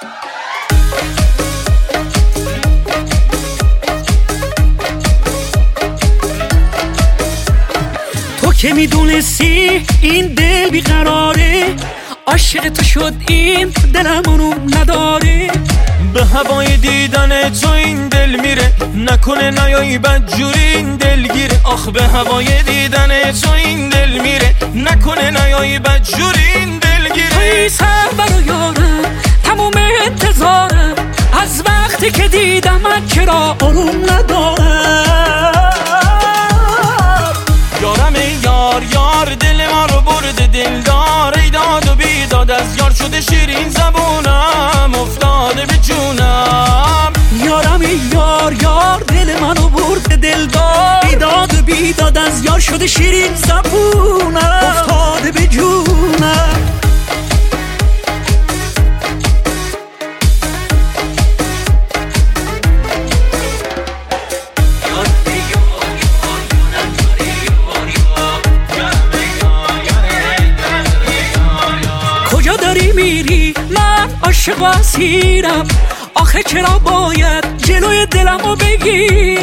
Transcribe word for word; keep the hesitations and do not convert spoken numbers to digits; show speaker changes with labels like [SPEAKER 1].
[SPEAKER 1] تو که میدونستی این دل بیقراره، عاشق تو شد این دلم اونو نداره.
[SPEAKER 2] به هوای دیدن تو این دل میره، نکنه نیایی بدجوری این دل گیره. آخ به هوای دیدن تو این دل میره، نکنه نیایی بدجوری این دل گیره.
[SPEAKER 1] توی سر برو یارم تموم انتظارم، از وقتی که دیدم من چرا آروم ندارم.
[SPEAKER 2] یارم ای یار یار دل ما رو برده دلدار، ای داد و بیداد از یار شده شیرین زبونم افتاده به جونم.
[SPEAKER 1] یارم ای یار یار دل منو برده دلدار، ای داد و بیداد از یار شده شیرین زبونم افتاده به جونم. کجا داری میری؟ من عاشق و اسیرم، آخه چرا باید جلوی دلمو بگیر؟